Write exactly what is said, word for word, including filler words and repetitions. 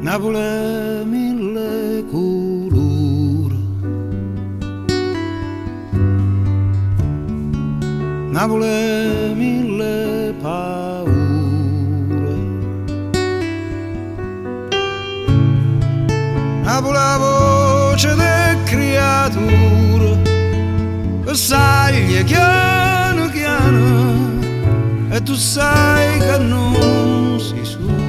Napoli è mille colori, Napoli è mille paure, Napoli è la voce del creatore che sai chiano chiano e tu sai che non si suona.